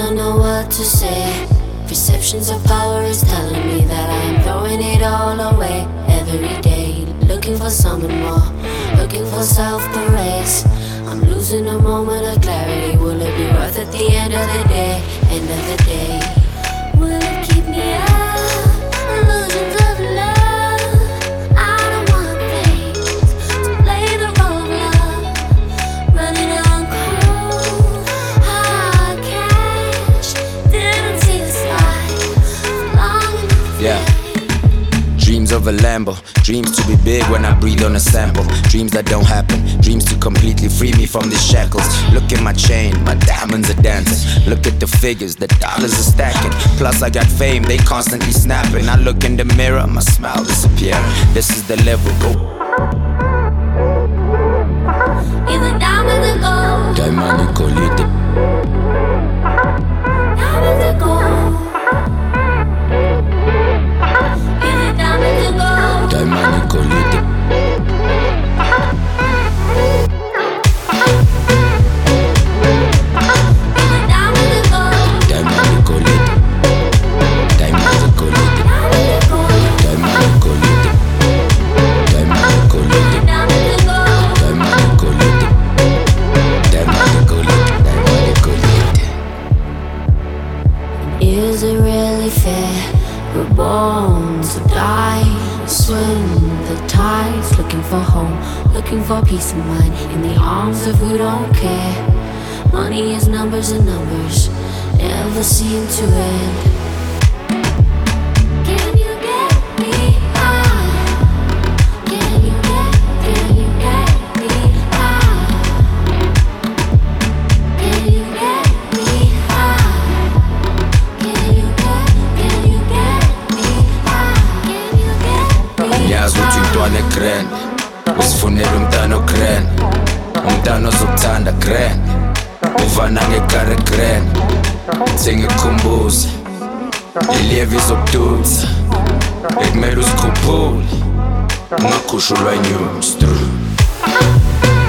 don't know what to say. Perceptions of power is telling me that I'm throwing it all away every day. Looking for something more, looking for self-praise. I'm losing a moment of clarity. Will it be worth at the end of the day? End of the day. Will it keep me up? Illusions of love. I don't want things to play the role of love. Running on cold, hard cash. Didn't see the slide long enough. Yeah. Dreams of a Lambo, dreams to be big when I breathe on a sample. Dreams that don't happen, dreams to completely free me from these shackles. Look at my chain, my diamonds are dancing. Look at the figures, the dollars are stacking. Plus I got fame, they constantly snapping. I look in the mirror, my smile disappear. This is the level, go. Either diamonds or gold. Diamond and gold. Diamonds or gold. Diamond and gold. Is it really fair? We're born to die. Swim the tides, looking for home, looking for peace of mind in the arms of who don't care. Money is numbers and numbers, never seem to end. Can you get me high? Can you get me high? Can you get me high? Can you get me high? Can you get me Ngiyazi ukuthi umntwana grand usifunela umntana grand. Umntana ozokuthanda grand uvana ngekare grand. Sengikhumbuza ilieve izokudutsa bekumele uzikhuphule ungakhushulwa inyuzi.